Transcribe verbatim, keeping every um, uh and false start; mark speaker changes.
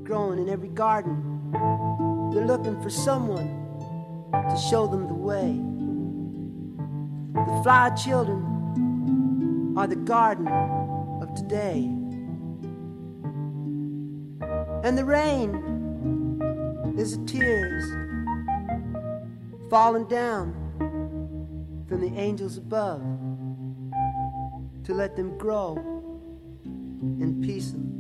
Speaker 1: growing in every garden. They're looking for someone to show them the way. The flower children are the garden of today. And the rain is the tears falling down from the angels above to let them grow in peace and